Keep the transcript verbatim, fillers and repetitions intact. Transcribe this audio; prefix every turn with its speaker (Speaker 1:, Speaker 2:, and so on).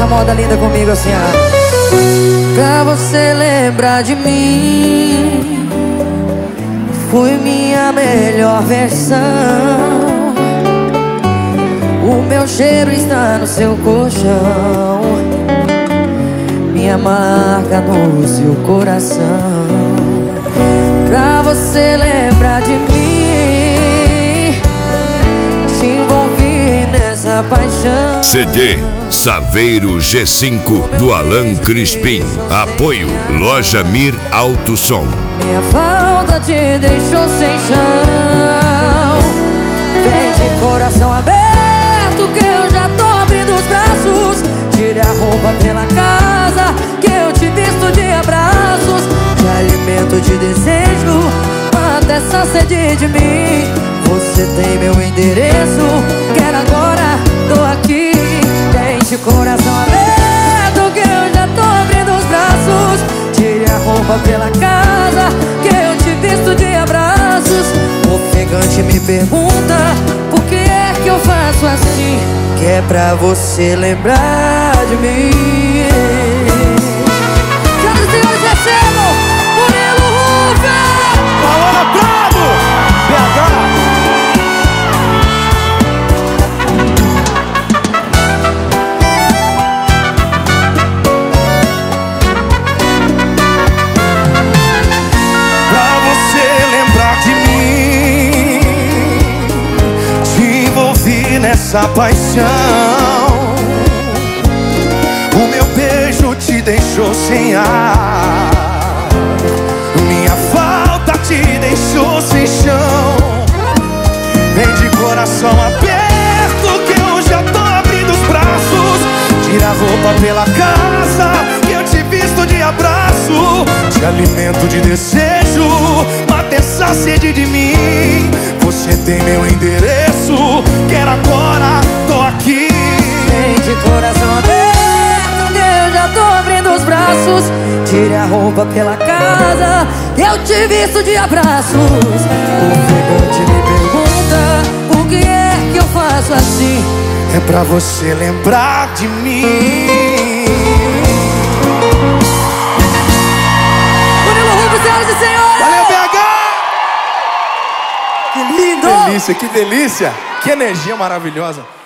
Speaker 1: moda linda comigo assim, ó. Pra você lembrar de mim, fui minha melhor versão. O meu cheiro está no seu colchão, minha marca no seu coração. Pra você lembrar de mim, te envolvi nessa paixão.
Speaker 2: C D Saveiro G cinco do Alan Crispim. Apoio Loja Mir Alto Som.
Speaker 1: Minha falta te deixou sem chão. Vem de coração aberto que eu já tô abrindo os braços. Tire a roupa pela casa que eu te visto de abraços. Te alimento de desejo, mata essa sede de mim. Você tem meu endereço, quero agora, tô aqui. Tem de coração aberto que eu já tô abrindo os braços. Tire a roupa pela casa que eu te visto de abraços. Ofegante me pergunta por que é que eu faço assim, que é pra você lembrar de mim. Senhoras e senhores, recebam Murilo Ruffer!
Speaker 3: Paola Prado, B H. Nessa paixão, o meu beijo te deixou sem ar, minha falta te deixou sem chão. Vem de coração aberto que eu já tô abrindo os braços. Tira a roupa pela casa que eu te visto de abraço. Te alimento de desejo, mata essa sede de mim. Você tem meu endereço, quero agora, tô aqui.
Speaker 1: Vem de coração aberto que eu já tô abrindo os braços. Tire a roupa pela casa que eu te visto de abraços. O ofegante me pergunta por que é que eu faço assim,
Speaker 3: é pra você lembrar de mim.
Speaker 1: Murilo Ruffer, senhoras e senhores!
Speaker 3: Valeu, B H! Que lindo! Que delícia, que delícia! Que energia maravilhosa!